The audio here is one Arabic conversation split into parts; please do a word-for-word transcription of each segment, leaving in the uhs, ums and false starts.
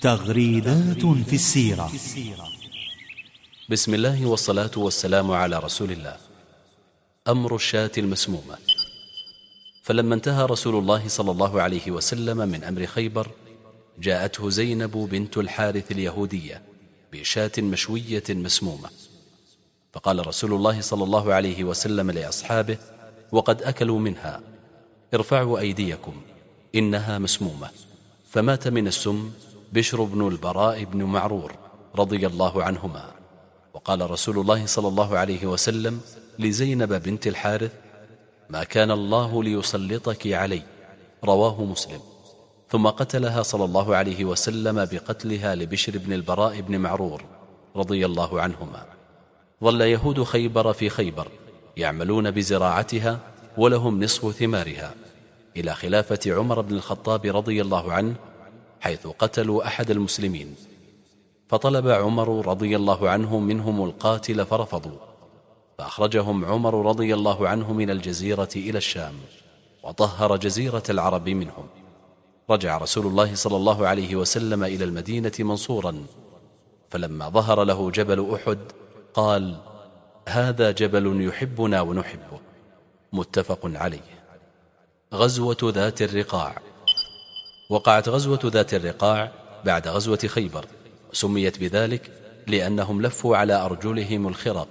تغريدات في السيرة. بسم الله والصلاة والسلام على رسول الله. أمر الشاة المسمومة. فلما انتهى رسول الله صلى الله عليه وسلم من أمر خيبر، جاءته زينب بنت الحارث اليهودية بشاة مشوية مسمومة، فقال رسول الله صلى الله عليه وسلم لأصحابه وقد أكلوا منها: ارفعوا أيديكم إنها مسمومة. فمات من السم بشر بن البراء بن معرور رضي الله عنهما. وقال رسول الله صلى الله عليه وسلم لزينب بنت الحارث: ما كان الله ليسلطك علي. رواه مسلم. ثم قتلها صلى الله عليه وسلم بقتلها لبشر بن البراء بن معرور رضي الله عنهما. ظل يهود خيبر في خيبر يعملون بزراعتها ولهم نصف ثمارها إلى خلافة عمر بن الخطاب رضي الله عنه، حيث قتلوا أحد المسلمين، فطلب عمر رضي الله عنه منهم القاتل فرفضوا، فأخرجهم عمر رضي الله عنه من الجزيرة إلى الشام، وطهر جزيرة العرب منهم. رجع رسول الله صلى الله عليه وسلم إلى المدينة منصورا، فلما ظهر له جبل أحد قال: هذا جبل يحبنا ونحبه. متفق عليه. غزوة ذات الرقاع. وقعت غزوة ذات الرقاع بعد غزوة خيبر، سميت بذلك لأنهم لفوا على أرجلهم الخرق،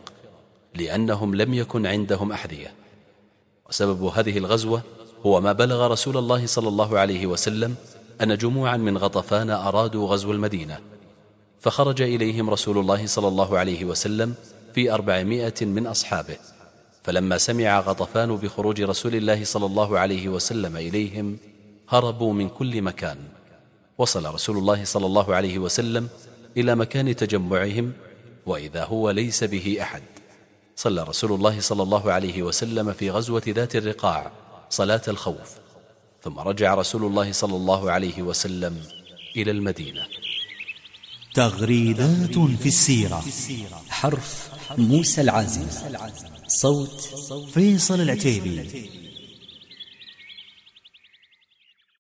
لأنهم لم يكن عندهم أحذية. وسبب هذه الغزوة هو ما بلغ رسول الله صلى الله عليه وسلم أن جموعا من غطفان أرادوا غزو المدينة، فخرج إليهم رسول الله صلى الله عليه وسلم في أربعمائة من أصحابه. فلما سمع غطفان بخروج رسول الله صلى الله عليه وسلم إليهم هربوا من كل مكان. وصل رسول الله صلى الله عليه وسلم إلى مكان تجمعهم وإذا هو ليس به أحد. صلى رسول الله صلى الله عليه وسلم في غزوة ذات الرقاع صلاة الخوف، ثم رجع رسول الله صلى الله عليه وسلم إلى المدينة. تغريدات في السيرة. حرف موسى العازم، صوت فيصل العتيبي.